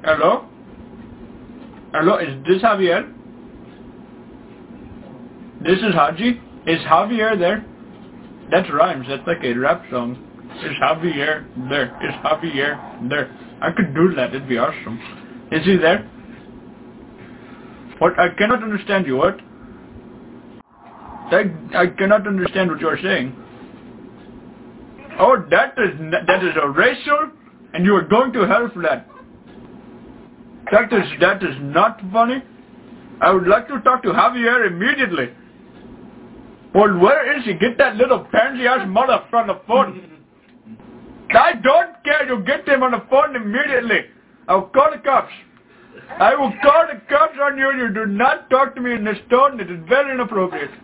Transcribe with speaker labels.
Speaker 1: Hello? Hello, is this Javier? This is Haji? Is Javier there? That rhymes, that's like a rap song. Is Javier there? Is Javier there? I could do that, it'd be awesome. Is he there? What? I cannot understand you, what? I cannot understand what you're saying. Oh, that is a racial, and you are going to hell for that. That is not funny. I would like to talk to Javier immediately. Well, where is he? Get that little pansy-ass motherfucker on the phone. I don't care. You get him on the phone immediately. I'll call the cops. I will call the cops on you. You do not talk to me in this tone. It is very inappropriate.